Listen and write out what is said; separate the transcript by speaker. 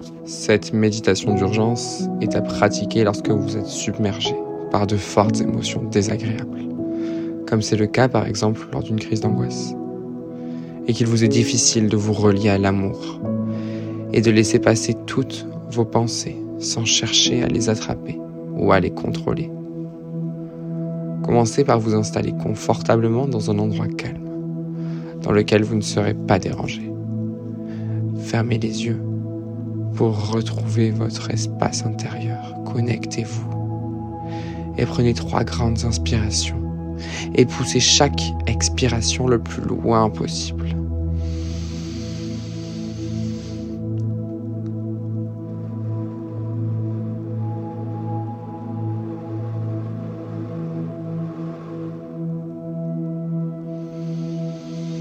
Speaker 1: Cette méditation d'urgence est à pratiquer lorsque vous êtes submergé par de fortes émotions désagréables, comme c'est le cas par exemple lors d'une crise d'angoisse, et qu'il vous est difficile de vous relier à l'amour et de laisser passer toutes vos pensées sans chercher à les attraper ou à les contrôler. Commencez par vous installer confortablement dans un endroit calme, dans lequel vous ne serez pas dérangé. Fermez les yeux pour retrouver votre espace intérieur. Connectez-vous et prenez 3 grandes inspirations et poussez chaque expiration le plus loin possible.